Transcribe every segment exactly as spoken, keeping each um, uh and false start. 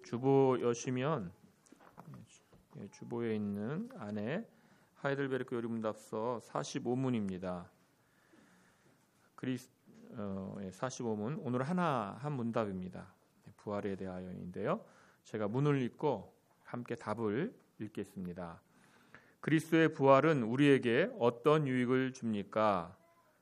주보여시면 주보에 있는 안에 하이델베르크 요리문답서 사십오 문입니다. 그리스 어, 사십오 문 오늘 하나 한 문답입니다. 부활에 대하여인데요. 제가 문을 읽고 함께 답을 읽겠습니다. 그리스도의 부활은 우리에게 어떤 유익을 줍니까?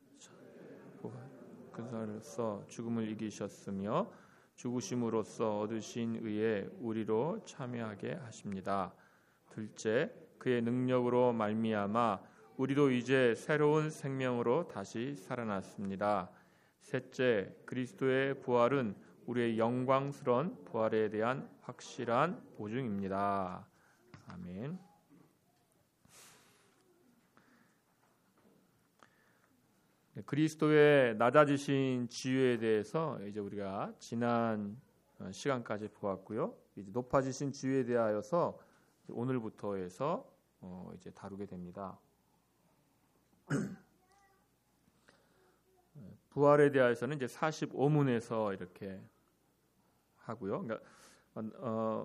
근사로서 죽음을 이기셨으며 죽으심으로써 얻으신 의에 우리로 참여하게 하십니다. 둘째, 그의 능력으로 말미암아 우리도 이제 새로운 생명으로 다시 살아났습니다. 셋째, 그리스도의 부활은 우리의 영광스러운 부활에 대한 확실한 보증입니다. 아멘. 그리스도의 낮아지신 지위에 대해서 이제 우리가 지난 시간까지 보았고요. 이제 높아지신 지위에 대하여서 오늘부터 해서 어 이제 다루게 됩니다. 부활에 대해서는 이제 사십오 문에서 이렇게 하고요. 그러니까 어,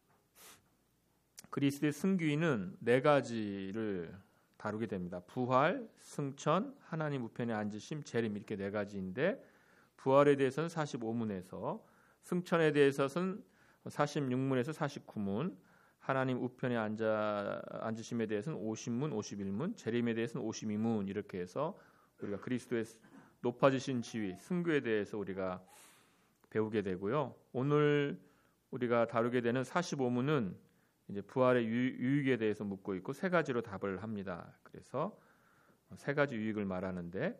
그리스도의 승귀는 네 가지를 다루게 됩니다. 부활, 승천, 하나님 우편에 앉으심, 재림 이렇게 네 가지인데 부활에 대해서는 사십오 문에서 승천에 대해서는 사십육 문에서 사십구 문, 하나님 우편에 앉아, 앉으심에 대해서는 오십 문, 오십일 문, 재림에 대해서는 오십이 문 이렇게 해서 우리가 그리스도의 높아지신 지위, 승귀에 대해서 우리가 배우게 되고요. 오늘 우리가 다루게 되는 사십오 문은 이제 부활의 유익에 대해서 묻고 있고 세 가지로 답을 합니다. 그래서 세 가지 유익을 말하는데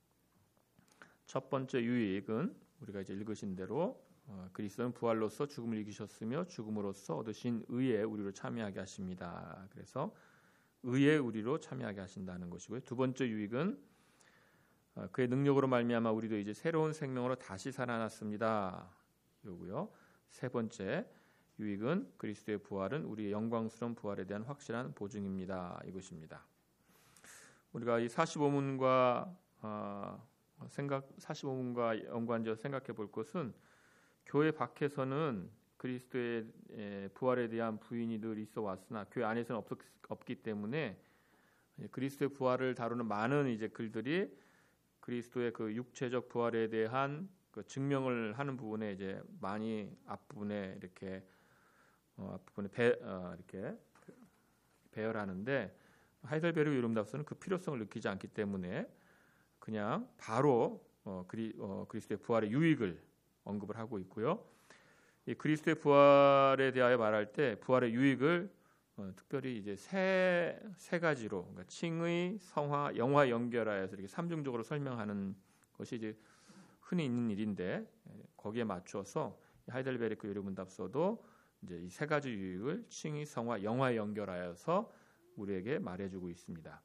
첫 번째 유익은 우리가 이제 읽으신 대로 어, 그리스도는 부활로서 죽음을 이기셨으며 죽음으로써 얻으신 의에 우리로 참여하게 하십니다. 그래서 의에 우리로 참여하게 하신다는 것이고요. 두 번째 유익은 어, 그의 능력으로 말미암아 우리도 이제 새로운 생명으로 다시 살아났습니다. 이거고요. 세 번째 유익은 그리스도의 부활은 우리의 영광스러운 부활에 대한 확실한 보증입니다. 이것입니다. 우리가 이 사십오 문과 어, 생각 사십오 문과 연관지어 생각해 볼 것은 교회 밖에서는 그리스도의 에, 부활에 대한 부인이 늘 있어 왔으나 교회 안에서는 없, 없기 때문에 그리스도의 부활을 다루는 많은 이제 글들이 그리스도의 그 육체적 부활에 대한 그 증명을 하는 부분에 이제 많이 앞부분에 이렇게 어, 앞부분에 배, 어, 이렇게 배열하는데 하이델베르크 요리문답서는 그 필요성을 느끼지 않기 때문에 그냥 바로 어, 그리, 어, 그리스도의 부활의 유익을 언급을 하고 있고요. 이 그리스도의 부활에 대하여 말할 때 부활의 유익을 어, 특별히 이제 세, 세 가지로 그러니까 칭의, 성화, 영화 연결하여서 이렇게 삼중적으로 설명하는 것이 이제 흔히 있는 일인데 거기에 맞춰서 하이델베르크 요리문답서도 이제 이 세 가지 유익을 칭의, 성화, 영화에 연결하여서 우리에게 말해주고 있습니다.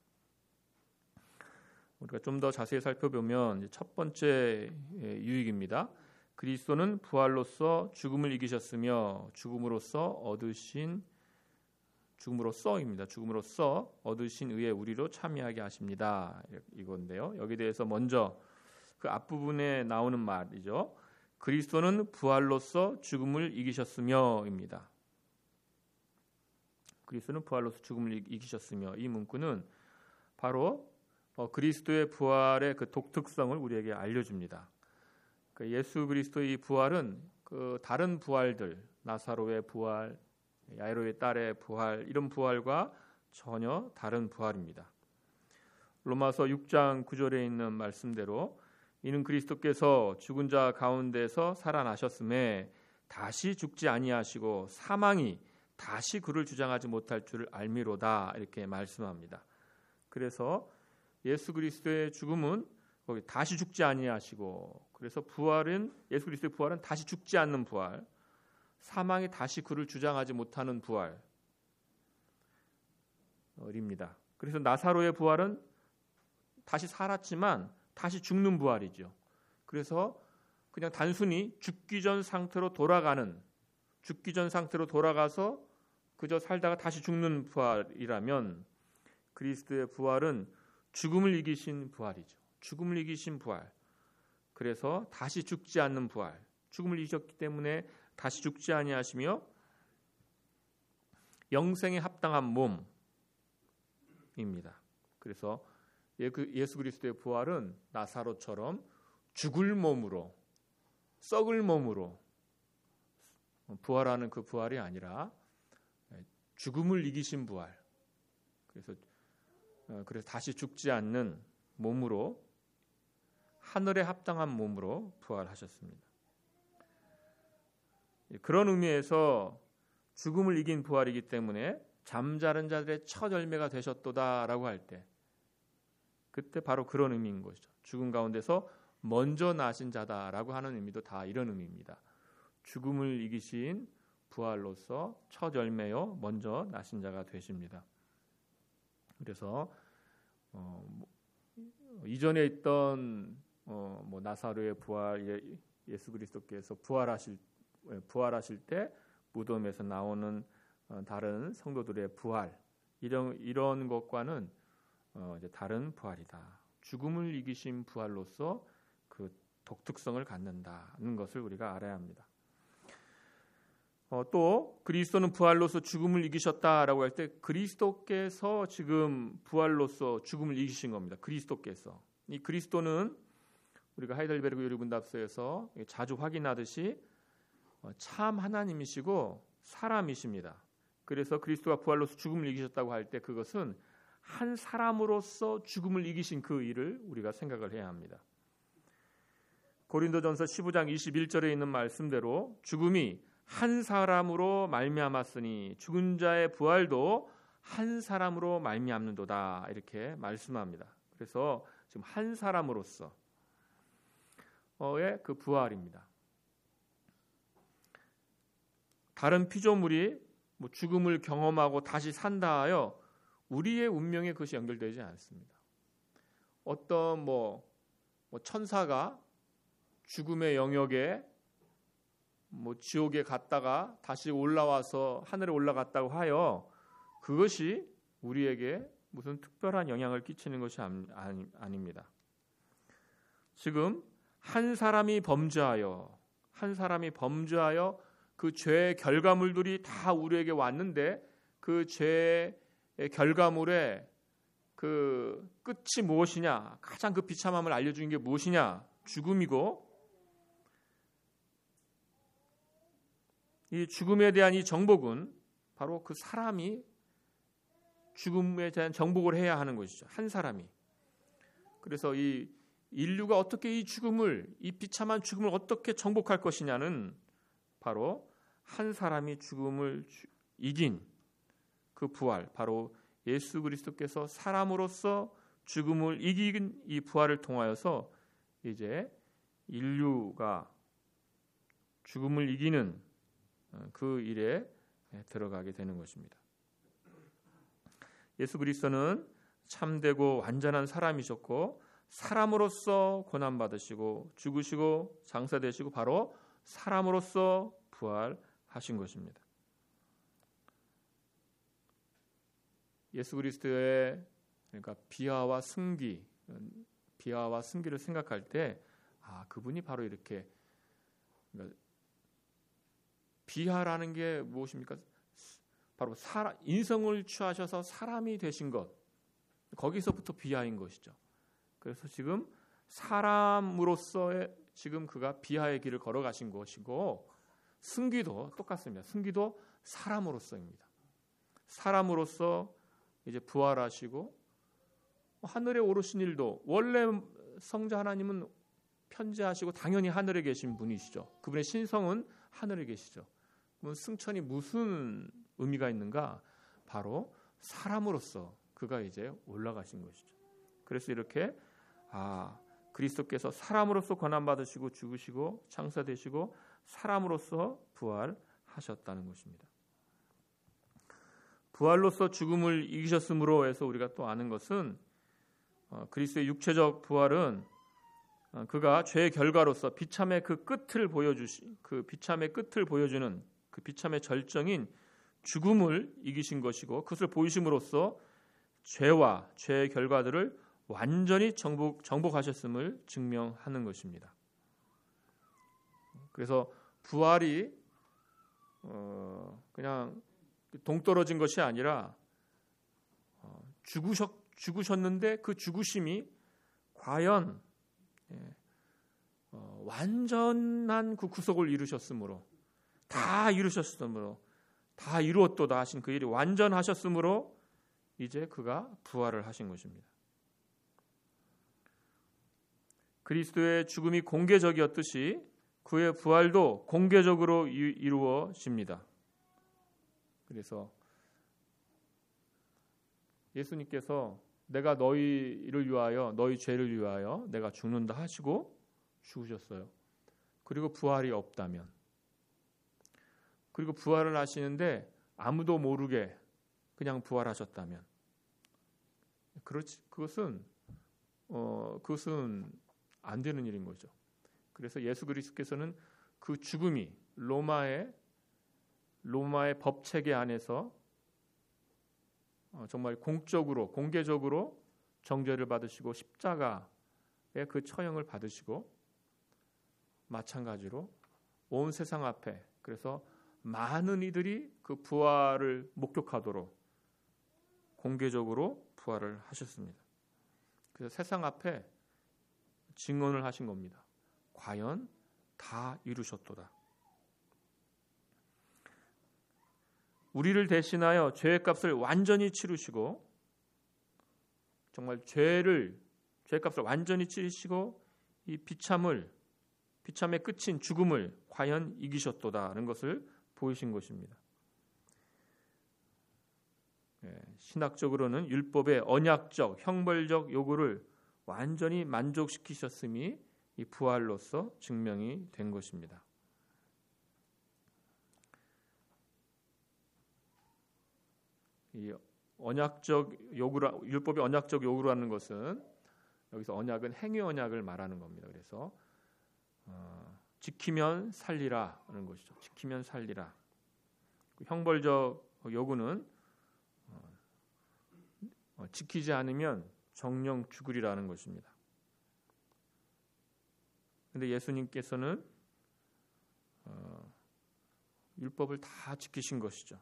우리가 좀 더 자세히 살펴보면 첫 번째 유익입니다. 그리스도는 부활로서 죽음을 이기셨으며 죽음으로써 얻으신 죽음으로써입니다. 죽음으로써 얻으신 의에 우리로 참여하게 하십니다. 이건데요. 여기에 대해서 먼저 그 앞부분에 나오는 말이죠. 그리스도는 부활로써 죽음을 이기셨으며입니다. 그리스도는 부활로써 죽음을 이기셨으며 이 문구는 바로 그리스도의 부활의 그 독특성을 우리에게 알려줍니다. 예수 그리스도의 부활은 그 다른 부활들, 나사로의 부활, 야이로의 딸의 부활 이런 부활과 전혀 다른 부활입니다. 로마서 육 장 구 절에 있는 말씀대로 이는 그리스도께서 죽은 자 가운데서 살아나셨음에 다시 죽지 아니하시고 사망이 다시 그를 주장하지 못할 줄을 알미로다 이렇게 말씀합니다. 그래서 예수 그리스도의 죽음은 거기 다시 죽지 아니하시고 그래서 부활은 예수 그리스도의 부활은 다시 죽지 않는 부활, 사망이 다시 그를 주장하지 못하는 부활입니다. 그래서 나사로의 부활은 다시 살았지만 다시 죽는 부활이죠. 그래서 그냥 단순히 죽기 전 상태로 돌아가는 죽기 전 상태로 돌아가서 그저 살다가 다시 죽는 부활이라면 그리스도의 부활은 죽음을 이기신 부활이죠. 죽음을 이기신 부활. 그래서 다시 죽지 않는 부활. 죽음을 이기셨기 때문에 다시 죽지 아니하시며 영생에 합당한 몸입니다. 그래서 예수 그리스도의 부활은 나사로처럼 죽을 몸으로, 썩을 몸으로 부활하는 그 부활이 아니라 죽음을 이기신 부활. 그래서 그래서 다시 죽지 않는 몸으로, 하늘에 합당한 몸으로 부활하셨습니다. 그런 의미에서 죽음을 이긴 부활이기 때문에 잠자는 자들의 첫 열매가 되셨도다라고 할 때, 그때 바로 그런 의미인 것이죠. 죽음 가운데서 먼저 나신 자다라고 하는 의미도 다 이런 의미입니다. 죽음을 이기신 부활로서 첫 열매요 먼저 나신 자가 되십니다. 그래서 어, 뭐, 이전에 있던 어, 뭐 나사로의 부활, 예, 예수 그리스도께서 부활하실 부활하실 때 무덤에서 나오는 어, 다른 성도들의 부활, 이런 이런 것과는 어, 이제 다른 부활이다. 죽음을 이기신 부활로서 그 독특성을 갖는다는 것을 우리가 알아야 합니다. 어, 또 그리스도는 부활로서 죽음을 이기셨다라고 할 때 그리스도께서 지금 부활로서 죽음을 이기신 겁니다. 그리스도께서. 이 그리스도는 우리가 하이델베르그 요리문답서에서 자주 확인하듯이 참 하나님이시고 사람이십니다. 그래서 그리스도가 부활로서 죽음을 이기셨다고 할 때 그것은 한 사람으로서 죽음을 이기신 그 일을 우리가 생각을 해야 합니다. 고린도전서 십오 장 이십일 절에 있는 말씀대로 죽음이 한 사람으로 말미암았으니 죽은 자의 부활도 한 사람으로 말미암는도다, 이렇게 말씀합니다. 그래서 지금 한 사람으로서의 그 부활입니다. 다른 피조물이 뭐 죽음을 경험하고 다시 산다 하여 우리의 운명에 그것이 연결되지 않습니다. 어떤 뭐, 뭐 천사가 죽음의 영역에 뭐 지옥에 갔다가 다시 올라와서 하늘에 올라갔다고 하여 그것이 우리에게 무슨 특별한 영향을 끼치는 것이 아니, 아닙니다. 지금 한 사람이 범죄하여 한 사람이 범죄하여 그 죄의 결과물들이 다 우리에게 왔는데 그 죄의 결과물의 그 끝이 무엇이냐, 가장 그 비참함을 알려주는 게 무엇이냐, 죽음이고, 이 죽음에 대한 이 정복은 바로 그 사람이 죽음에 대한 정복을 해야 하는 것이죠. 한 사람이. 그래서 이 인류가 어떻게 이 죽음을, 이 비참한 죽음을 어떻게 정복할 것이냐는 바로 한 사람이 죽음을 이긴 그 부활, 바로 예수 그리스도께서 사람으로서 죽음을 이긴 이 부활을 통하여서 이제 인류가 죽음을 이기는 그 일에 들어가게 되는 것입니다. 예수 그리스도는 참되고 완전한 사람이셨고 사람으로서 고난받으시고 죽으시고 장사되시고 바로 사람으로서 부활하신 것입니다. 예수 그리스도의 그러니까 비하와 승기, 비하와 승기를 생각할 때 아, 그분이 바로 이렇게, 그러니까 비하라는 게 무엇입니까? 바로 사람, 인성을 취하셔서 사람이 되신 것, 거기서부터 비하인 것이죠. 그래서 지금 사람으로서의 지금 그가 비하의 길을 걸어가신 것이고, 승기도 똑같습니다. 승기도 사람으로서입니다. 사람으로서 이제 부활하시고 하늘에 오르신 일도, 원래 성자 하나님은 편재하시고 당연히 하늘에 계신 분이시죠. 그분의 신성은 하늘에 계시죠. 그럼 승천이 무슨 의미가 있는가? 바로 사람으로서 그가 이제 올라가신 것이죠. 그래서 이렇게 아, 그리스도께서 사람으로서 고난받으시고 죽으시고 창사되시고 사람으로서 부활하셨다는 것입니다. 부활로서 죽음을 이기셨으므로 해서 우리가 또 아는 것은 어, 그리스도의 육체적 부활은 어, 그가 죄의 결과로서 비참의 그 끝을 보여주시, 그 비참의 끝을 보여주는 그 비참의 절정인 죽음을 이기신 것이고 그것을 보이심으로써 죄와 죄의 결과들을 완전히 정복, 정복하셨음을 증명하는 것입니다. 그래서 부활이 어, 그냥 동떨어진 것이 아니라 어, 죽으셨, 죽으셨는데 그 죽으심이 과연 예, 어, 완전한 그 구속을 이루셨으므로 다 이루셨으므로 다 이루었도다 하신 그 일이 완전하셨으므로 이제 그가 부활을 하신 것입니다. 그리스도의 죽음이 공개적이었듯이 그의 부활도 공개적으로 이루어집니다. 그래서 예수님께서 내가 너희를 위하여 너희 죄를 위하여 내가 죽는다 하시고 죽으셨어요. 그리고 부활이 없다면, 그리고 부활을 하시는데 아무도 모르게 그냥 부활하셨다면, 그렇지 그것은 어 그것은 안 되는 일인 거죠. 그래서 예수 그리스도께서는 그 죽음이 로마의 로마의 법 체계 안에서 어, 정말 공적으로 공개적으로 정죄를 받으시고 십자가의 그 처형을 받으시고 마찬가지로 온 세상 앞에, 그래서 많은 이들이 그 부활을 목격하도록 공개적으로 부활을 하셨습니다. 그래서 세상 앞에 증언을 하신 겁니다. 과연 다 이루셨도다. 우리를 대신하여 죄의 값을 완전히 치르시고, 정말 죄를 죄의 값을 완전히 치르시고 이 비참을 비참의 끝인 죽음을 과연 이기셨도다라는 것을 보이신 것입니다. 예, 신학적으로는 율법의 언약적, 형벌적 요구를 완전히 만족시키셨음이 이 부활로서 증명이 된 것입니다. 이 언약적 요구라, 율법의 언약적 요구라는 것은 여기서 언약은 행위 언약을 말하는 겁니다. 그래서 어, 지키면 살리라는 것이죠. 지키면 살리라. 형벌적 요구는 어, 어, 지키지 않으면 정령 죽으리라는 것입니다. 그런데 예수님께서는 어, 율법을 다 지키신 것이죠.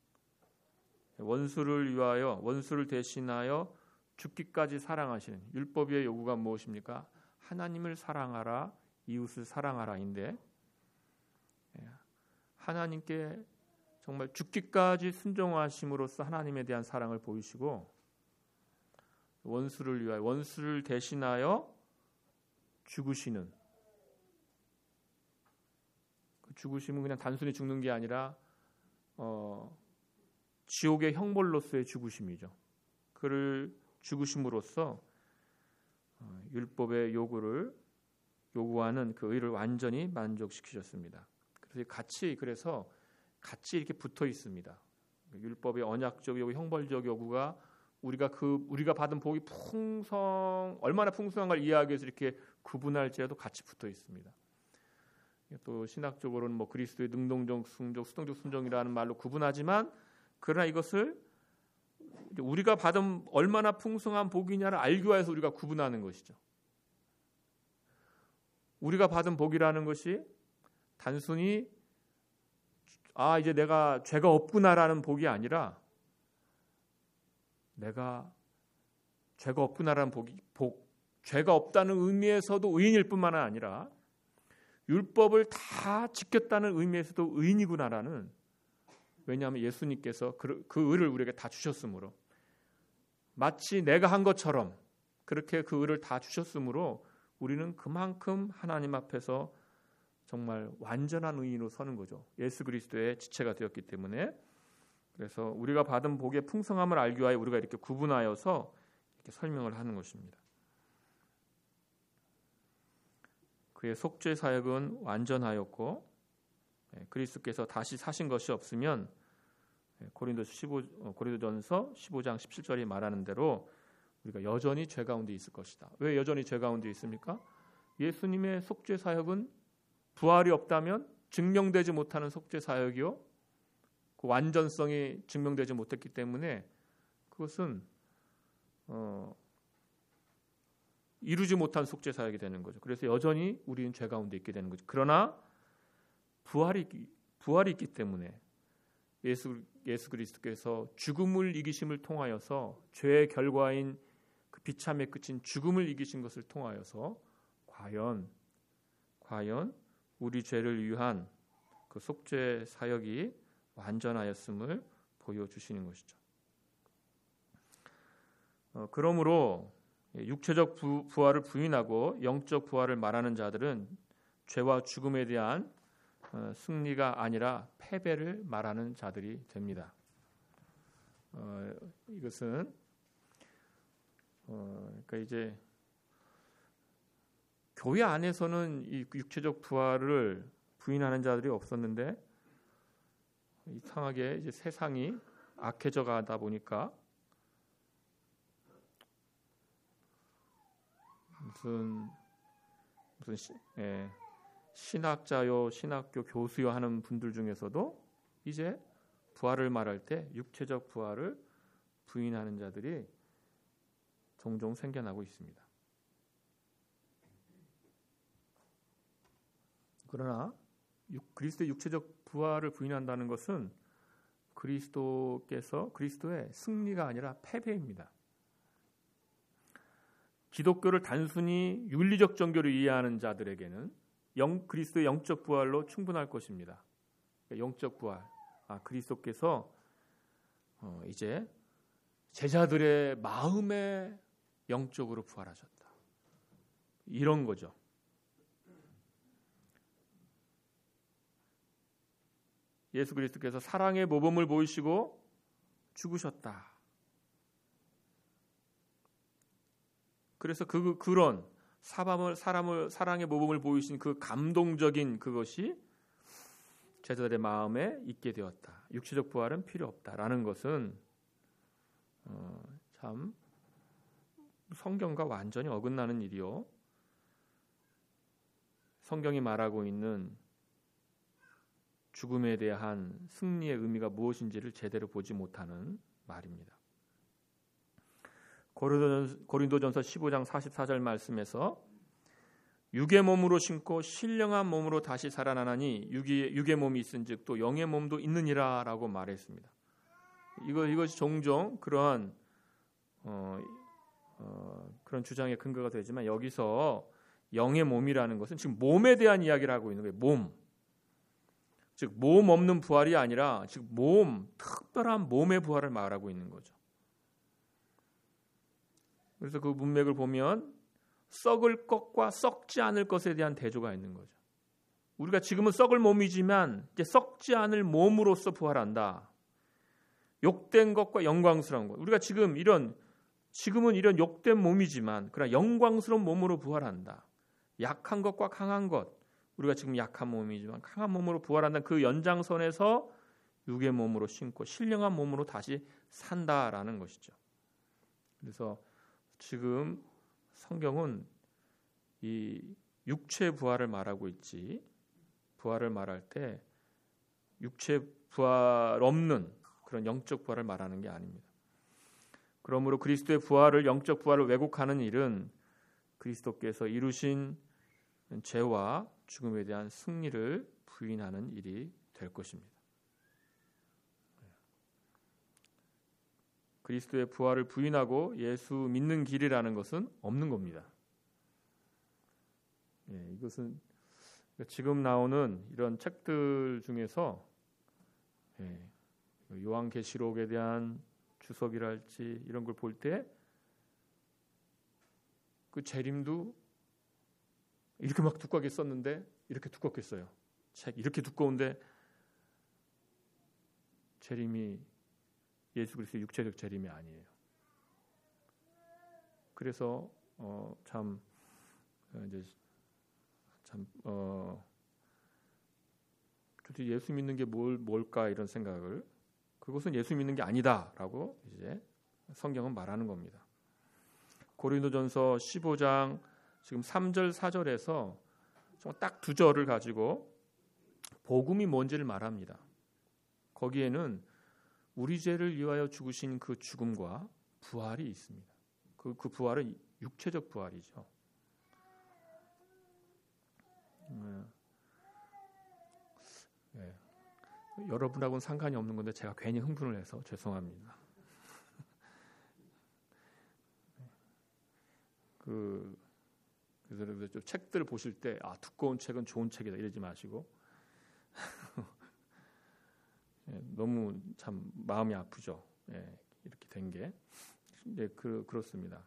원수를 위하여, 원수를 대신하여 죽기까지 사랑하시는 율법의 요구가 무엇입니까? 하나님을 사랑하라, 이웃을 사랑하라인데, 하나님께 정말 죽기까지 순종하심으로써 하나님에 대한 사랑을 보이시고, 원수를 위하여, 원수를 대신하여 죽으시는, 그 죽으심은 그냥 단순히 죽는 게 아니라 어, 지옥의 형벌로서의 죽으심이죠. 그를 죽으심으로써 어, 율법의 요구를 요구하는 그 의를 완전히 만족시키셨습니다. 그래서 같이 그래서 같이 이렇게 붙어 있습니다. 율법의 언약적 요구, 형벌적 요구가 우리가 그 우리가 받은 복이 풍성 얼마나 풍성한 걸 이해하기 위해서 이렇게 구분할지라도 같이 붙어 있습니다. 또 신학적으로는 뭐 그리스도의 능동적 순종, 수동적 순종이라는 말로 구분하지만, 그러나 이것을 우리가 받은 얼마나 풍성한 복이냐를 알기 위해서 우리가 구분하는 것이죠. 우리가 받은 복이라는 것이 단순히 아 이제 내가 죄가 없구나라는 복이 아니라, 내가 죄가 없구나라는 복이 복, 죄가 없다는 의미에서도 의인일 뿐만 아니라 율법을 다 지켰다는 의미에서도 의인이구나라는, 왜냐하면 예수님께서 그, 그 의를 우리에게 다 주셨으므로, 마치 내가 한 것처럼 그렇게 그 의를 다 주셨으므로 우리는 그만큼 하나님 앞에서 정말 완전한 의인으로 서는 거죠. 예수 그리스도의 지체가 되었기 때문에. 그래서 우리가 받은 복의 풍성함을 알기 위하여 우리가 이렇게 구분하여서 이렇게 설명을 하는 것입니다. 그의 속죄 사역은 완전하였고, 그리스도께서 다시 사신 것이 없으면 고린도 십오, 고린도전서 십오 장 십칠 절이 말하는 대로 우리가 여전히 죄 가운데 있을 것이다. 왜 여전히 죄 가운데 있습니까? 예수님의 속죄 사역은 부활이 없다면 증명되지 못하는 속죄 사역이요, 그 완전성이 증명되지 못했기 때문에 그것은 어, 이루지 못한 속죄 사역이 되는 거죠. 그래서 여전히 우리는 죄 가운데 있게 되는 거죠. 그러나 부활이 부활이 있기 때문에 예수 예수 그리스도께서 죽음을 이기심을 통하여서 죄의 결과인 그 비참의 끝인 죽음을 이기신 것을 통하여서 과연 과연 우리 죄를 위한 그 속죄 사역이 완전하였음을 보여주시는 것이죠. 어, 그러므로 육체적 부, 부활을 부인하고 영적 부활을 말하는 자들은 죄와 죽음에 대한 어, 승리가 아니라 패배를 말하는 자들이 됩니다. 어, 이것은 어, 그러니까 이제 교회 안에서는 이 육체적 부활을 부인하는 자들이 없었는데 이상하게 이제 세상이 악해져 가다 보니까 무슨 무슨 시, 예, 신학자요, 신학교 교수요 하는 분들 중에서도 이제 부활을 말할 때 육체적 부활을 부인하는 자들이 종종 생겨나고 있습니다. 그러나 그리스도의 육체적 부활을 부인한다는 것은 그리스도께서 그리스도의 승리가 아니라 패배입니다. 기독교를 단순히 윤리적 종교로 이해하는 자들에게는 영, 그리스도의 영적 부활로 충분할 것입니다. 영적 부활, 아, 그리스도께서 어, 이제 제자들의 마음에 영적으로 부활하셨다. 이런 거죠. 예수 그리스도께서 사랑의 모범을 보이시고 죽으셨다. 그래서 그 그런 사람을 사람을 사랑의 모범을 보이신 그 감동적인 그것이 제자들의 마음에 있게 되었다. 육체적 부활은 필요 없다라는 것은 어, 참 성경과 완전히 어긋나는 일이요. 성경이 말하고 있는 죽음에 대한 승리의 의미가 무엇인지를 제대로 보지 못하는 말입니다. 고린도전서 십오 장 사십사 절 말씀에서 육의 몸으로 심고 신령한 몸으로 다시 살아나나니 육의, 육의 몸이 있은즉 또 영의 몸도 있느니라라고 말했습니다. 이거 이것이 종종 그러한 어, 어, 그런 주장의 근거가 되지만 여기서 영의 몸이라는 것은 지금 몸에 대한 이야기를 하고 있는 거예요. 몸. 즉 몸 없는 부활이 아니라 즉 몸, 특별한 몸의 부활을 말하고 있는 거죠. 그래서 그 문맥을 보면 썩을 것과 썩지 않을 것에 대한 대조가 있는 거죠. 우리가 지금은 썩을 몸이지만 이제 썩지 않을 몸으로서 부활한다. 욕된 것과 영광스러운 것. 우리가 지금 이런 지금은 이런 욕된 몸이지만 그러나 영광스러운 몸으로 부활한다. 약한 것과 강한 것. 우리가 지금 약한 몸이지만 강한 몸으로 부활한다. 그 연장선에서 육의 몸으로 신고 신령한 몸으로 다시 산다라는 것이죠. 그래서 지금 성경은 이 육체 부활을 말하고 있지 부활을 말할 때 육체 부활 없는 그런 영적 부활을 말하는 게 아닙니다. 그러므로 그리스도의 부활을 영적 부활을 왜곡하는 일은 그리스도께서 이루신 죄와 죽음에 대한 승리를 부인하는 일이 될 것입니다. 그리스도의 부활을 부인하고 예수 믿는 길이라는 것은 없는 겁니다. 예, 이것은 지금 나오는 이런 책들 중에서 예, 요한계시록에 대한 주석이랄지 이런 걸 볼 때 그 재림도 이렇게 막 두껍게 썼는데 이렇게 두껍게 써요. 책 이렇게 두꺼운데 재림이 예수 그리스도의 육체적 재림이 아니에요. 그래서 어, 참 이제 참 어, 도대체 예수 믿는 게 뭘 뭘까 이런 생각을 그것은 예수 믿는 게 아니다라고 이제 성경은 말하는 겁니다. 고린도전서 십오 장 지금 삼 절 사 절에서 딱 두 절을 가지고 복음이 뭔지를 말합니다. 거기에는 우리 죄를 위하여 죽으신 그 죽음과 부활이 있습니다. 그, 그 부활은 육체적 부활이죠. 네. 네. 여러분하고는 상관이 없는 건데 제가 괜히 흥분을 해서 죄송합니다. 그 그래서 좀 책들 보실 때 아 두꺼운 책은 좋은 책이다 이러지 마시고 예, 너무 참 마음이 아프죠. 예, 이렇게 된 게 예, 그, 그렇습니다.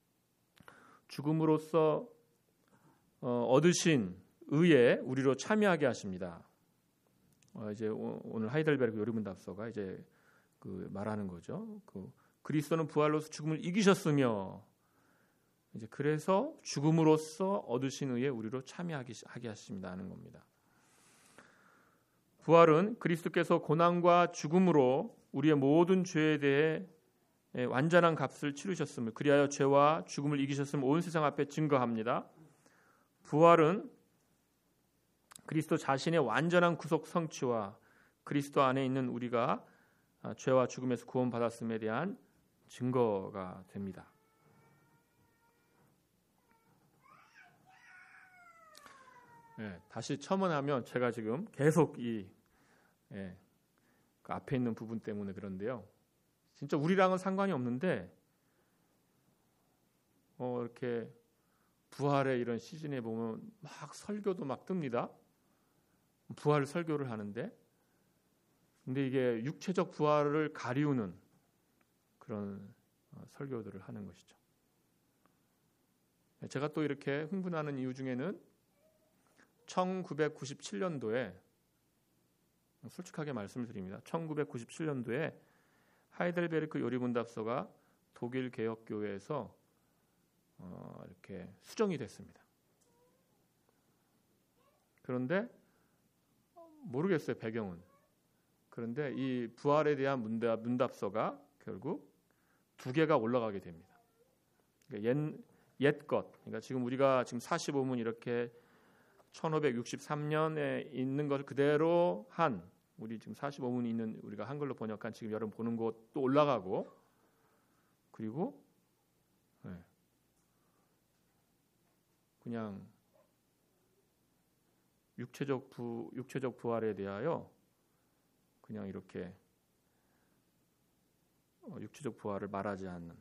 죽음으로써 어, 얻으신 의에 우리로 참여하게 하십니다. 어, 이제 오, 오늘 하이델베르크 요리문답서가 이제 그 말하는 거죠. 그 그리스도는 부활로서 죽음을 이기셨으며 이제 그래서 죽음으로써 얻으신 의에 우리로 참여하게 하게 하십니다 하는 겁니다. 부활은 그리스도께서 고난과 죽음으로 우리의 모든 죄에 대해 완전한 값을 치르셨음을 그리하여 죄와 죽음을 이기셨음을 온 세상 앞에 증거합니다. 부활은 그리스도 자신의 완전한 구속 성취와 그리스도 안에 있는 우리가 죄와 죽음에서 구원받았음에 대한 증거가 됩니다. 네, 다시 첨언하면 제가 지금 계속 이 예, 그 앞에 있는 부분 때문에 그런데요. 진짜 우리랑은 상관이 없는데 어, 이렇게 부활의 이런 시즌에 보면 막 설교도 막 뜹니다. 부활 설교를 하는데 근데 이게 육체적 부활을 가리우는 그런 어, 설교들을 하는 것이죠. 제가 또 이렇게 흥분하는 이유 중에는 천구백구십칠 년도에 솔직하게 말씀을 드립니다. 천구백구십칠 년도에 하이델베르크 요리문답서가 독일 개혁교회에서 어, 이렇게 수정이 됐습니다. 그런데 모르겠어요 배경은. 그런데 이 부활에 대한 문답, 문답서가 결국 두 개가 올라가게 됩니다. 그러니까 옛, 옛 것, 그러니까 지금 우리가 지금 사십오 문 이렇게 천오백육십삼 년에 있는 것을 그대로 한 우리 지금 사십오 문이 있는 우리가 한글로 번역한 지금 여러분 보는 곳도 올라가고 그리고 네, 그냥 육체적 부 육체적 부활에 대하여 그냥 이렇게 어, 육체적 부활을 말하지 않는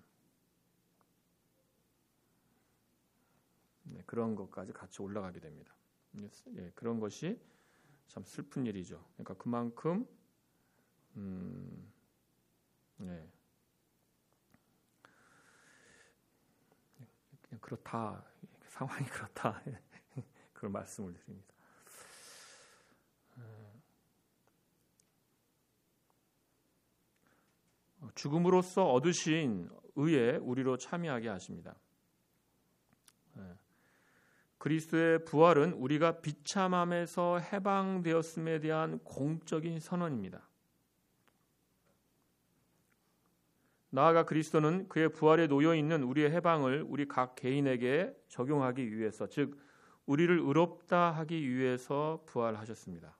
네, 그런 것까지 같이 올라가게 됩니다. 예, 그런 것이 참 슬픈 일이죠. 그러니까 그만큼 음, 네. 그냥 그렇다 상황이 그렇다 그런 말씀을 드립니다. 죽음으로써 얻으신 의에 우리로 참여하게 하십니다. 네. 그리스도의 부활은 우리가 비참함에서 해방되었음에 대한 공적인 선언입니다. 나아가 그리스도는 그의 부활에 놓여 있는 우리의 해방을 우리 각 개인에게 적용하기 위해서, 즉 우리를 의롭다 하기 위해서 부활하셨습니다.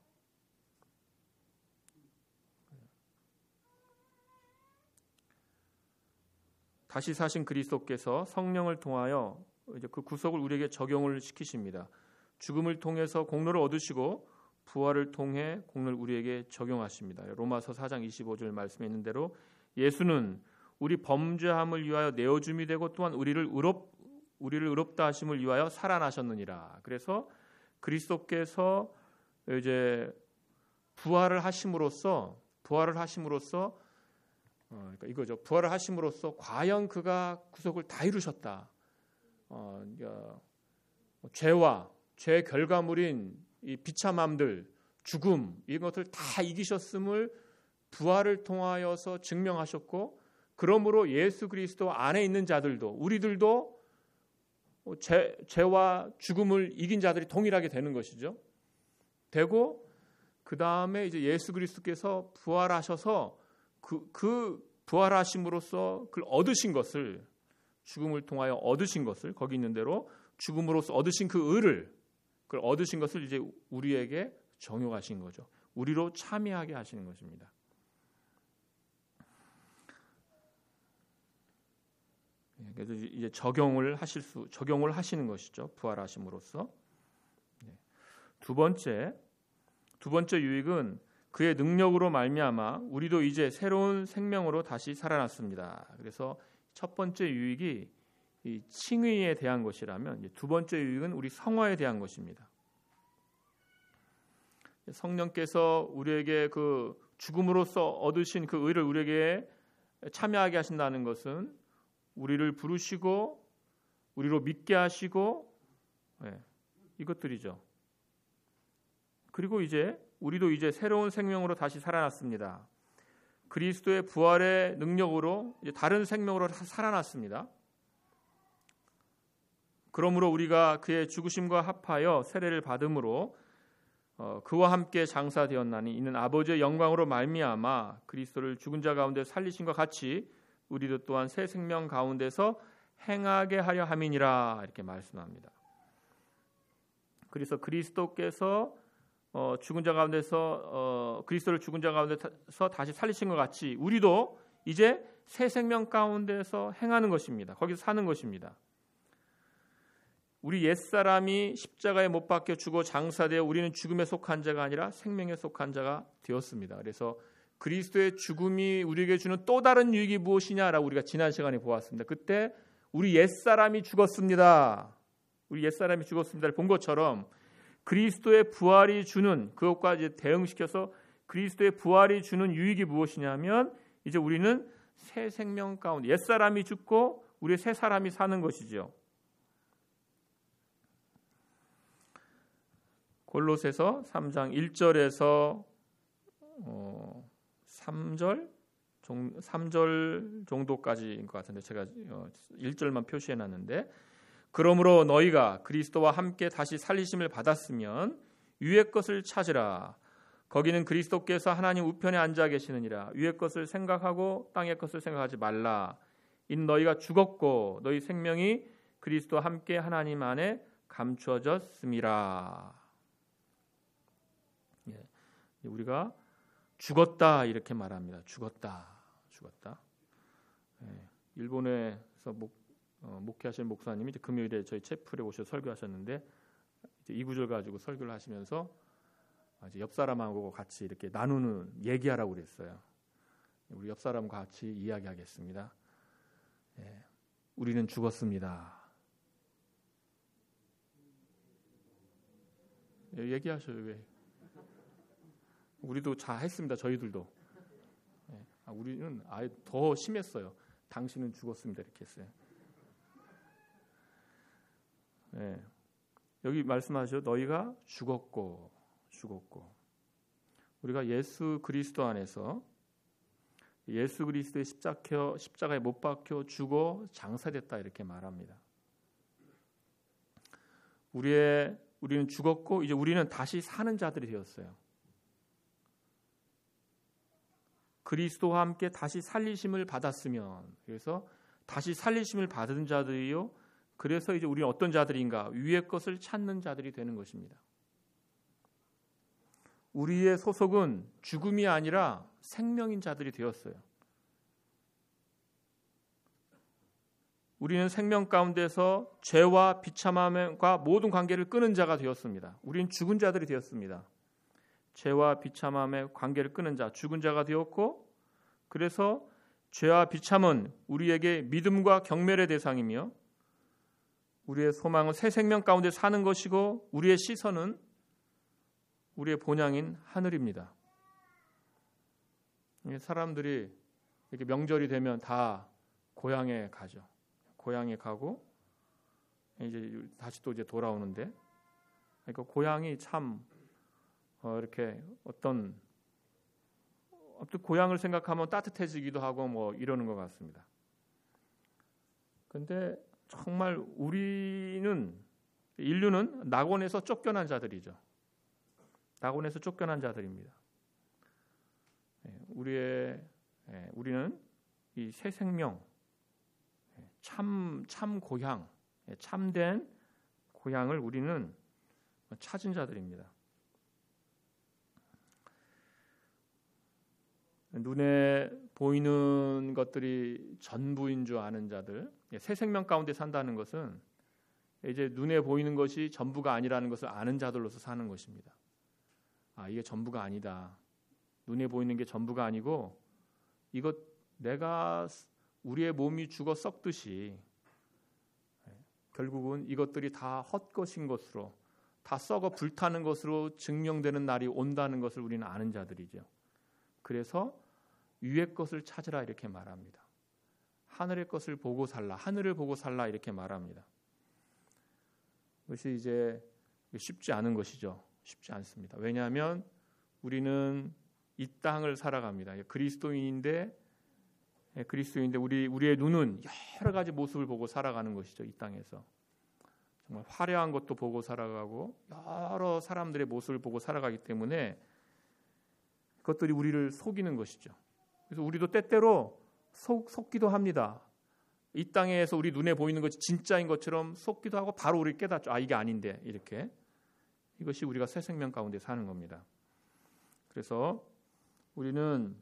다시 사신 그리스도께서 성령을 통하여 이제 그 구속을 우리에게 적용을 시키십니다. 죽음을 통해서 공로를 얻으시고 부활을 통해 공로를 우리에게 적용하십니다. 로마서 사 장 이십오 절 말씀에 있는 대로 예수는 우리 범죄함을 위하여 내어줌이 되고 또한 우리를 의롭 우리를 의롭다 하심을 위하여 살아나셨느니라. 그래서 그리스도께서 이제 부활을 하심으로써 부활을 하심으로써 어, 그러니까 이거죠. 부활을 하심으로써 과연 그가 구속을 다 이루셨다. 어, 그러니까 죄와 죄의 결과물인 이 비참함들, 죽음 이런 것을 다 이기셨음을 부활을 통하여서 증명하셨고, 그러므로 예수 그리스도 안에 있는 자들도 우리들도 죄, 죄와 죽음을 이긴 자들이 동일하게 되는 것이죠. 되고 그 다음에 이제 예수 그리스도께서 부활하셔서 그, 그 부활하심으로써 그걸 얻으신 것을, 죽음을 통하여 얻으신 것을, 거기 있는 대로 죽음으로써 얻으신 그 의를, 그걸 얻으신 것을 이제 우리에게 적용하신 거죠. 우리로 참여하게 하시는 것입니다. 그래서 이제 적용을 하실 수, 적용을 하시는 것이죠. 부활하심으로써. 두 번째, 두 번째 유익은 그의 능력으로 말미암아 우리도 이제 새로운 생명으로 다시 살아났습니다. 그래서 첫 번째 유익이 이 칭의에 대한 것이라면 두 번째 유익은 우리 성화에 대한 것입니다. 성령께서 우리에게 그 죽음으로써 얻으신 그 의를 우리에게 참여하게 하신다는 것은 우리를 부르시고 우리로 믿게 하시고 네, 이것들이죠. 그리고 이제 우리도 이제 새로운 생명으로 다시 살아났습니다. 그리스도의 부활의 능력으로 이제 다른 생명으로 살아났습니다. 그러므로 우리가 그의 죽으심과 합하여 세례를 받음으로 어, 그와 함께 장사되었나니 이는 아버지의 영광으로 말미암아 그리스도를 죽은 자 가운데 살리심과 같이 우리도 또한 새 생명 가운데서 행하게 하려 함이니라 이렇게 말씀합니다. 그래서 그리스도께서 어, 죽은 자 가운데서 어, 그리스도를 죽은 자 가운데서 다시 살리신 것 같이 우리도 이제 새 생명 가운데서 행하는 것입니다. 거기서 사는 것입니다. 우리 옛사람이 십자가에 못 박혀 죽어 장사되어 우리는 죽음에 속한 자가 아니라 생명에 속한 자가 되었습니다. 그래서 그리스도의 죽음이 우리에게 주는 또 다른 유익이 무엇이냐라고 우리가 지난 시간에 보았습니다. 그때 우리 옛사람이 죽었습니다. 우리 옛사람이 죽었습니다를 본 것처럼 그리스도의 부활이 주는 그것과 이제 대응시켜서 그리스도의 부활이 주는 유익이 무엇이냐면 이제 우리는 새 생명 가운데 옛사람이 죽고 우리 새 사람이 사는 것이지요. 골로새서 삼 장 일 절에서 어, 삼 절 삼 절 정도까지인 것 같은데 제가 일 절만 표시해 놨는데 그러므로 너희가 그리스도와 함께 다시 살리심을 받았으면 위의 것을 찾으라. 거기는 그리스도께서 하나님 우편에 앉아 계시느니라. 위의 것을 생각하고 땅의 것을 생각하지 말라. 인 너희가 죽었고 너희 생명이 그리스도와 함께 하나님 안에 감추어졌음이라. 예, 우리가 죽었다 이렇게 말합니다. 죽었다, 죽었다. 예, 일본에서 목, 어, 목회하시는 목사님이 이제 금요일에 저희 채플에 오셔서 설교하셨는데 이제 이 구절 가지고 설교를 하시면서 이제 옆 사람하고 같이 이렇게 나누는 얘기하라고 그랬어요. 우리 옆 사람과 같이 이야기하겠습니다. 예, 우리는 죽었습니다. 예, 얘기하셔요. 왜? 우리도 다 했습니다. 저희들도. 예, 아, 우리는 아예 더 심했어요. 당신은 죽었습니다. 이렇게 했어요. 예, 여기 말씀하셔 너희가 죽었고 죽었고 우리가 예수 그리스도 안에서 예수 그리스도의 십자가, 십자가에 못 박혀 죽어 장사됐다 이렇게 말합니다. 우리의 우리는 죽었고 이제 우리는 다시 사는 자들이 되었어요. 그리스도와 함께 다시 살리심을 받았으면 그래서 다시 살리심을 받은 자들이요. 그래서 이제 우리는 어떤 자들인가? 위의 것을 찾는 자들이 되는 것입니다. 우리의 소속은 죽음이 아니라 생명인 자들이 되었어요. 우리는 생명 가운데서 죄와 비참함과 모든 관계를 끊은 자가 되었습니다. 우리는 죽은 자들이 되었습니다. 죄와 비참함의 관계를 끊은 자, 죽은 자가 되었고 그래서 죄와 비참은 우리에게 믿음과 경멸의 대상이며 우리의 소망은 새 생명 가운데 사는 것이고 우리의 시선은 우리의 본향인 하늘입니다. 사람들이 이렇게 명절이 되면 다 고향에 가죠. 고향에 가고 이제 다시 또 이제 돌아오는데 그러니까 고향이 참 어 이렇게 어떤 어떤 고향을 생각하면 따뜻해지기도 하고 뭐 이러는 것 같습니다. 그런데 정말 우리는 인류는 낙원에서 쫓겨난 자들이죠. 낙원에서 쫓겨난 자들입니다. 우리의 우리는 이 새 생명, 참, 참 고향, 참된 고향을 우리는 찾은 자들입니다. 눈에 보이는 것들이 전부인 줄 아는 자들, 새 생명 가운데 산다는 것은 이제 눈에 보이는 것이 전부가 아니라는 것을 아는 자들로서 사는 것입니다. 아, 이게 전부가 아니다. 눈에 보이는 게 전부가 아니고 이것 내가 우리의 몸이 죽어 썩듯이 결국은 이것들이 다 헛것인 것으로 다 썩어 불타는 것으로 증명되는 날이 온다는 것을 우리는 아는 자들이죠. 그래서 위의 것을 찾으라 이렇게 말합니다. 하늘의 것을 보고 살라, 하늘을 보고 살라 이렇게 말합니다. 그것이 이제 쉽지 않은 것이죠. 쉽지 않습니다. 왜냐하면 우리는 이 땅을 살아갑니다. 그리스도인인데 그리스도인인데 우리 우리의 눈은 여러 가지 모습을 보고 살아가는 것이죠. 이 땅에서 정말 화려한 것도 보고 살아가고 여러 사람들의 모습을 보고 살아가기 때문에 그것들이 우리를 속이는 것이죠. 그래서 우리도 때때로 속, 속기도 합니다. 이 땅에서 우리 눈에 보이는 것이 진짜인 것처럼 속기도 하고 바로 우리 깨닫죠. 아 이게 아닌데 이렇게. 이것이 우리가 새 생명 가운데 사는 겁니다. 그래서 우리는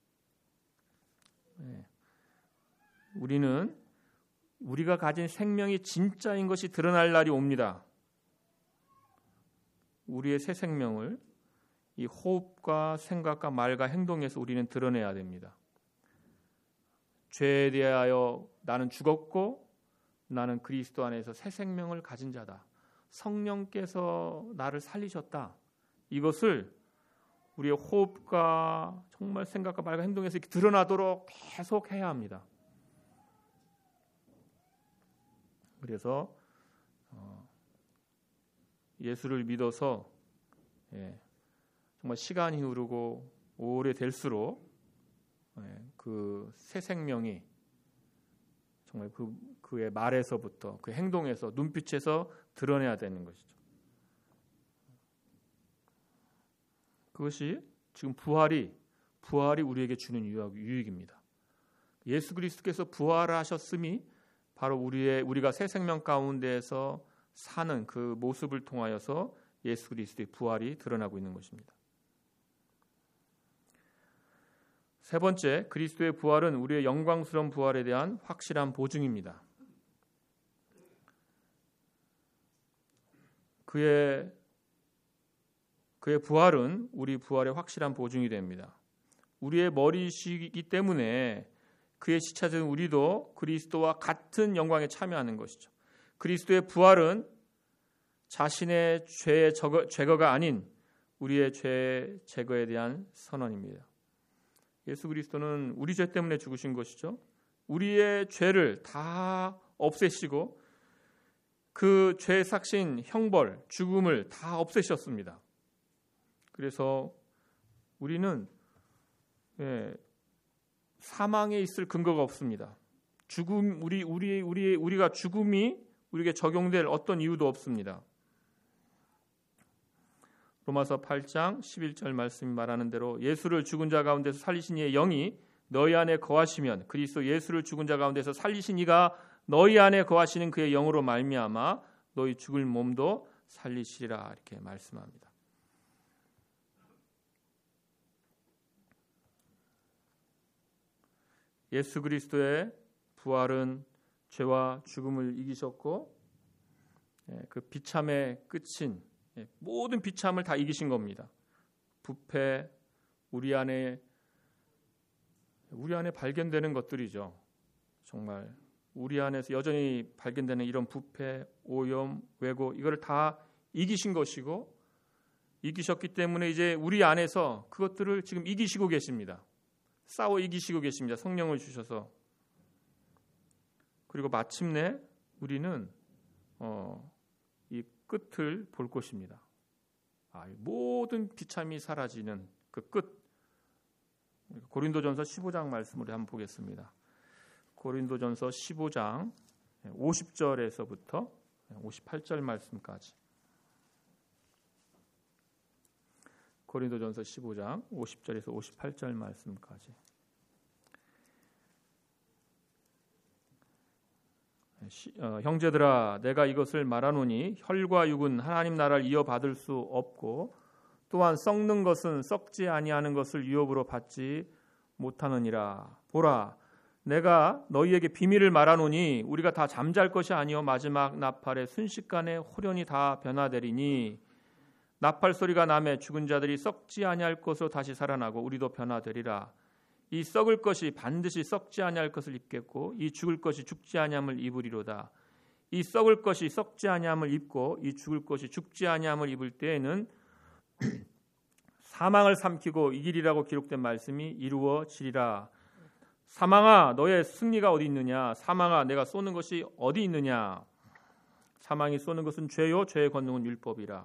네, 우리는 우리가 가진 생명이 진짜인 것이 드러날 날이 옵니다. 우리의 새 생명을 이 호흡과 생각과 말과 행동에서 우리는 드러내야 됩니다. 죄에 대하여 나는 죽었고 나는 그리스도 안에서 새 생명을 가진 자다. 성령께서 나를 살리셨다. 이것을 우리의 호흡과 정말 생각과 말과 행동에서 이렇게 드러나도록 계속 해야 합니다. 그래서 어, 예수를 믿어서 예, 정말 시간이 흐르고 오래될수록 예, 그 새 생명이 정말 그, 그의 말에서부터 그 행동에서 눈빛에서 드러내야 되는 것이죠. 그것이 지금 부활이 부활이 우리에게 주는 유익입니다. 예수 그리스도께서 부활하셨음이 바로 우리의 우리가 새 생명 가운데에서 사는 그 모습을 통하여서 예수 그리스도의 부활이 드러나고 있는 것입니다. 세 번째, 그리스도의 부활은 우리의 영광스러운 부활에 대한 확실한 보증입니다. 그의 그의 부활은 우리 부활의 확실한 보증이 됩니다. 우리의 머리이기 때문에 그의 시차된 우리도 그리스도와 같은 영광에 참여하는 것이죠. 그리스도의 부활은 자신의 죄의 제거가 아닌 우리의 죄 제거에 대한 선언입니다. 예수 그리스도는 우리 죄 때문에 죽으신 것이죠. 우리의 죄를 다 없애시고 그 죄의 삭신, 형벌, 죽음을 다 없애셨습니다. 그래서 우리는 예, 사망에 있을 근거가 없습니다. 죽음 우리 우리 우리 우리가 죽음이 우리에게 적용될 어떤 이유도 없습니다. 로마서 팔 장 십일 절 말씀이 말하는 대로 예수를 죽은 자 가운데서 살리신 이의 영이 너희 안에 거하시면 그리스도 예수를 죽은 자 가운데서 살리신 이가 너희 안에 거하시는 그의 영으로 말미암아 너희 죽을 몸도 살리시리라 이렇게 말씀합니다. 예수 그리스도의 부활은 죄와 죽음을 이기셨고 그 비참의 끝인 모든 비참을 다 이기신 겁니다. 부패, 우리 안에 우리 안에 발견되는 것들이죠. 정말 우리 안에서 여전히 발견되는 이런 부패, 오염, 왜곡 이거를 다 이기신 것이고 이기셨기 때문에 이제 우리 안에서 그것들을 지금 이기시고 계십니다. 싸워 이기시고 계십니다. 성령을 주셔서. 그리고 마침내 우리는 어, 이 끝을 볼 것입니다. 아, 모든 비참이 사라지는 그 끝. 고린도전서 십오 장 말씀을 한번 보겠습니다. 고린도전서 십오 장 오십 절에서부터 오십팔 절 말씀까지. 고린도전서 십오 장 오십 절에서 오십팔 절 말씀까지. 어, 형제들아 내가 이것을 말하노니 혈과 육은 하나님 나라를 이어받을 수 없고 또한 썩는 것은 썩지 아니하는 것을 유업으로 받지 못하느니라. 보라 내가 너희에게 비밀을 말하노니 우리가 다 잠잘 것이 아니요 마지막 나팔에 순식간에 호련히 다 변화되리니 나팔 소리가 나매 죽은 자들이 썩지 아니할 것으로 다시 살아나고 우리도 변화되리라. 이 썩을 것이 반드시 썩지 아니할 것을 입겠고 이 죽을 것이 죽지 아니함을 입으리로다. 이 썩을 것이 썩지 아니함을 입고 이 죽을 것이 죽지 아니함을 입을 때에는 사망을 삼키고 이기리라고 기록된 말씀이 이루어지리라. 사망아 너의 승리가 어디 있느냐? 사망아 내가 쏘는 것이 어디 있느냐? 사망이 쏘는 것은 죄요 죄의 권능은 율법이라.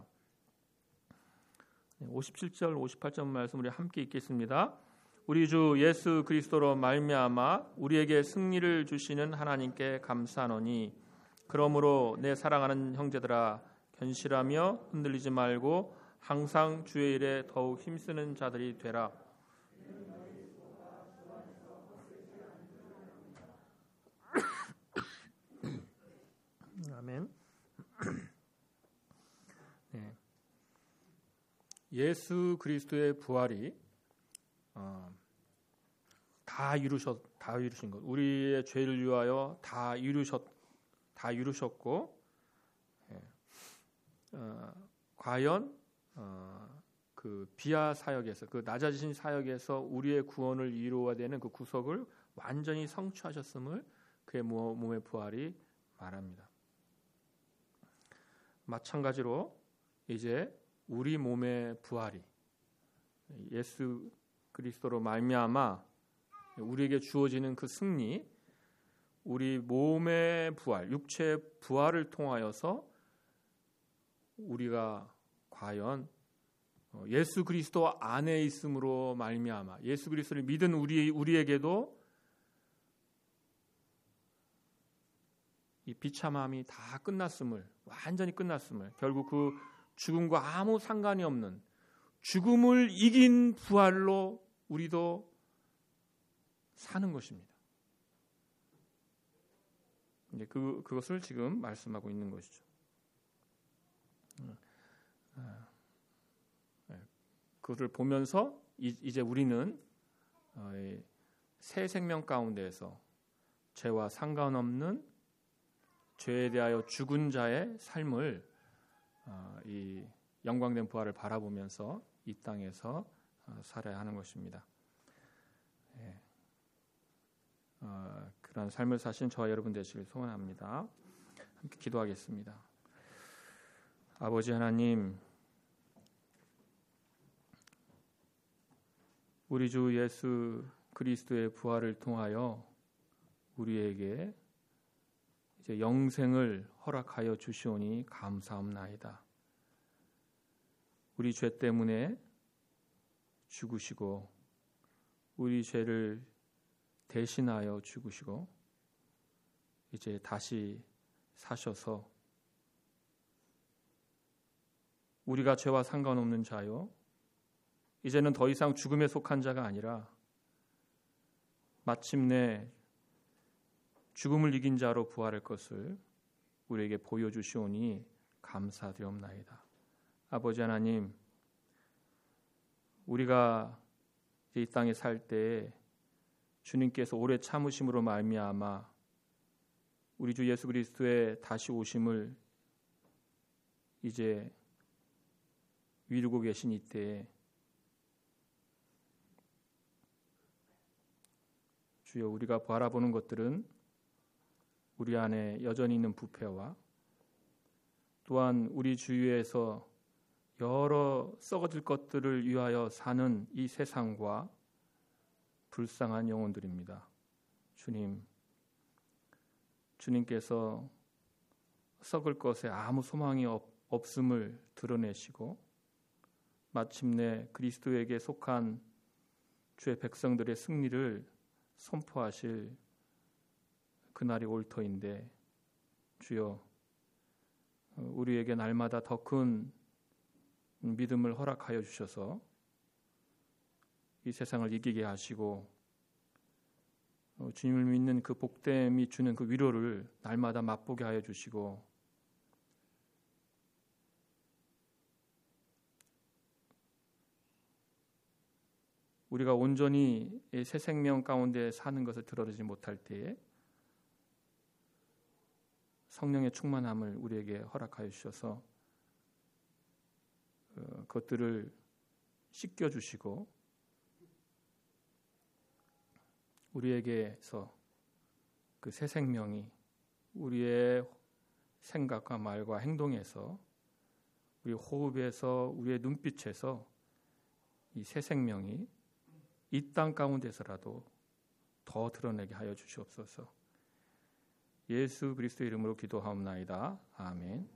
오십칠 절 오십팔 절 말씀 우리 함께 읽겠습니다. 우리 주 예수 그리스도로 말미암아 우리에게 승리를 주시는 하나님께 감사하노니 그러므로 내 사랑하는 형제들아 견실하며 흔들리지 말고 항상 주의 일에 더욱 힘쓰는 자들이 되라. 아멘. 네. 예수 그리스도의 부활이 어, 다 이루셨 다 이루신 것. 우리의 죄를 위하여 다 이루셨 다 이루셨고, 예. 어, 과연 어, 그 비아 사역에서 그 낮아지신 사역에서 우리의 구원을 이루어야 되는 그 구속을 완전히 성취하셨음을 그의 몸의 부활이 말합니다. 마찬가지로 이제 우리 몸의 부활이 예수 그리스도로 말미암아 우리에게 주어지는 그 승리, 우리 몸의 부활, 육체의 부활을 통하여서 우리가 과연 예수 그리스도 안에 있음으로 말미암아 예수 그리스도를 믿은 우리 우리에게도 이 비참함이 다 끝났음을, 완전히 끝났음을, 결국 그 죽음과 아무 상관이 없는 죽음을 이긴 부활로 우리도 사는 것입니다. 이제 그 그것을 지금 말씀하고 있는 것이죠. 그것을 보면서 이제 우리는 새 생명 가운데에서 죄와 상관없는 죄에 대하여 죽은 자의 삶을 이 영광된 부활을 바라보면서 이 땅에서 살아야 하는 것입니다. 예. 어, 그런 삶을 사신 저와 여러분 되시길 소원합니다. 함께 기도하겠습니다. 아버지 하나님, 우리 주 예수 그리스도의 부활을 통하여 우리에게 이제 영생을 허락하여 주시오니 감사합나이다. 우리 죄 때문에 죽으시고 우리 죄를 대신하여 죽으시고 이제 다시 사셔서 우리가 죄와 상관없는 자요, 이제는 더 이상 죽음에 속한 자가 아니라 마침내 죽음을 이긴 자로 부활할 것을 우리에게 보여주시오니 감사드리옵나이다. 아버지 하나님, 우리가 이 땅에 살 때에 주님께서 오래 참으심으로 말미암아 우리 주 예수 그리스도의 다시 오심을 이제 이루고 계신 이때에 주여, 우리가 바라보는 것들은 우리 안에 여전히 있는 부패와 또한 우리 주위에서 여러 썩어질 것들을 위하여 사는 이 세상과 불쌍한 영혼들입니다. 주님, 주님께서 썩을 것에 아무 소망이 없, 없음을 드러내시고 마침내 그리스도에게 속한 주의 백성들의 승리를 선포하실 그날이 올 터인데, 주여, 우리에게 날마다 더 큰 믿음을 허락하여 주셔서 이 세상을 이기게 하시고 주님을 믿는 그 복됨이 주는 그 위로를 날마다 맛보게 하여 주시고 우리가 온전히 새 생명 가운데 사는 것을 들어주지 못할 때에 성령의 충만함을 우리에게 허락하여 주셔서 그것들을 씻겨주시고 우리에게서 그 새 생명이 우리의 생각과 말과 행동에서 우리 호흡에서 우리의 눈빛에서 이 새 생명이 이 땅 가운데서라도 더 드러내게 하여 주시옵소서. 예수 그리스도 이름으로 기도하옵나이다. 아멘.